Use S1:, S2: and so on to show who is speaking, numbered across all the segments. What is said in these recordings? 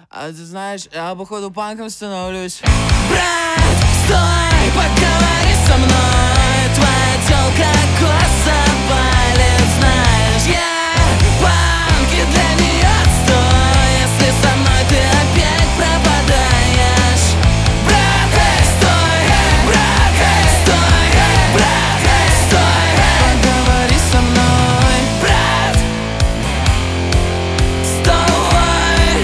S1: А ты знаешь, я походу панком становлюсь. Брат, стой, поговори со мной. Твоя тёлка коса палец, знаешь, я панк, и для неё отстой. Если со мной ты опять пропадаешь. Брат, стой, брат, стой, брат, стой, поговори со мной. Брат, стой.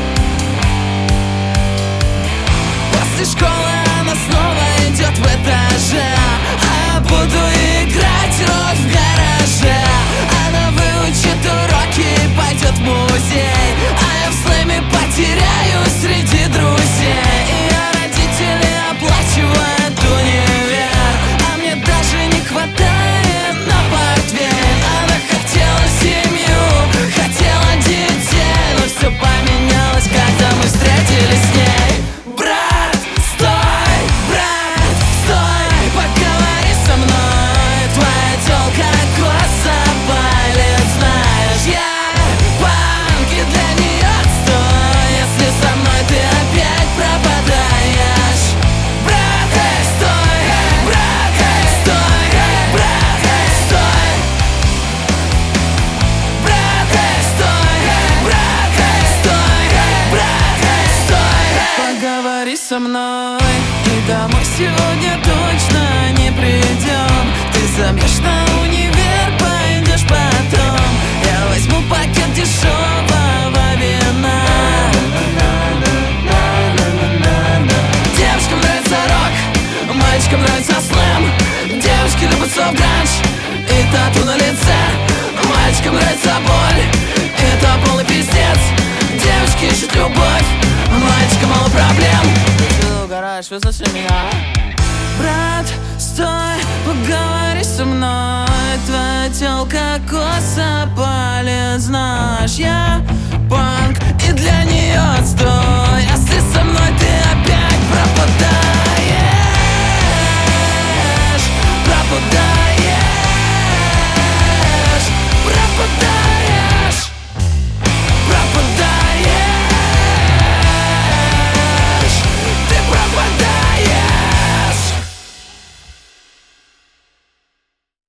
S1: После школы она снова идет в этаже, а я буду играть рок в гараже. Она выучит уроки и пойдет в музей, а я в слэме потеряюсь среди друзей. Ее родители оплачивают универ, а мне даже не хватает на портвейн. Она хотела семью, хотела детей, но все поменялось, когда мы встретились с ней. Брат, стой, брат, стой, поговори со мной. Твоя тёлка коса палец, знаешь, я панк, и для неё отстой. Если со мной ты опять пропадаешь. Брат, стой, брат, стой, брат, стой. Брат, стой, брат, стой, брат, стой. Поговори со мной, и домой сегодня точно не придем. Ты забьешь на универ, пойдешь потом. Я возьму пакет дешевого вина. Девушкам нравится рок, мальчикам нравится слэм. Девушки любят софт-гранж и тату на лице. Мальчикам нравится боль, это полный пиздец. Девушки ищут любовь, мальчикам мало проблем. Ты угораешь, выслушай меня. Брат, стой, поговори со мной. Твоя тёлка коса палец, знаешь, я панк, и для неё отстой.